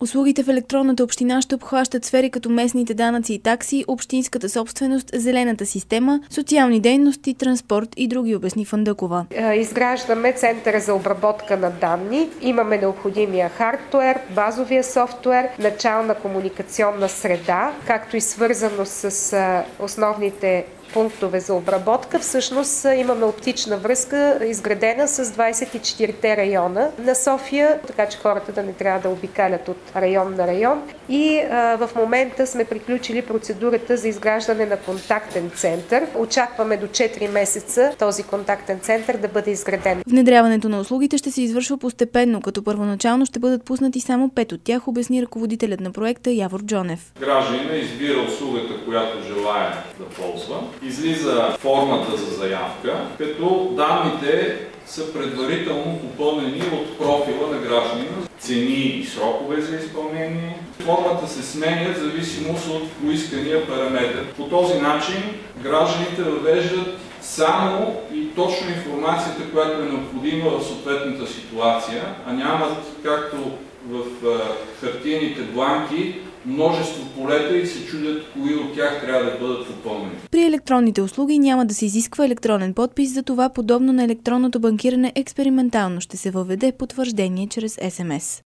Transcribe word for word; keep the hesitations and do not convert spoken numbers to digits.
Услугите в електронната община ще обхващат сфери като местните данъци и такси, общинската собственост, зелената система, социални дейности, транспорт и други, обясни Фандъкова. Изграждаме центъра за обработка на данни. Имаме необходимия хардуер, базовия софтуер, начална комуникационна среда, както и свързано с основните пунктове за обработка. Всъщност имаме оптична връзка, изградена с двадесет и четирите района на София, така че хората да не трябва да обикалят от район на район. И а, в момента сме приключили процедурата за изграждане на контактен център. Очакваме до четири месеца този контактен център да бъде изграден. Внедряването на услугите ще се извършва постепенно, като първоначално ще бъдат пуснати само пет от тях, обясни ръководителят на проекта Явор Джонев. Гражданинът избира услугата, която желае да ползва. Излиза формата за заявка, като данните са предварително попълнени от профила на гражданина, цени и срокове за изпълнение. Формата се сменя в зависимост от поискания параметр. По този начин гражданите въвеждат само и точно информацията, която е необходима в съответната ситуация, а нямат, както в хартиените бланки, множество полета и се чудят кои от тях трябва да бъдат попълнени. При електронните услуги няма да се изисква електронен подпис, за това подобно на електронното банкиране експериментално ще се въведе потвърждение чрез ес ем ес.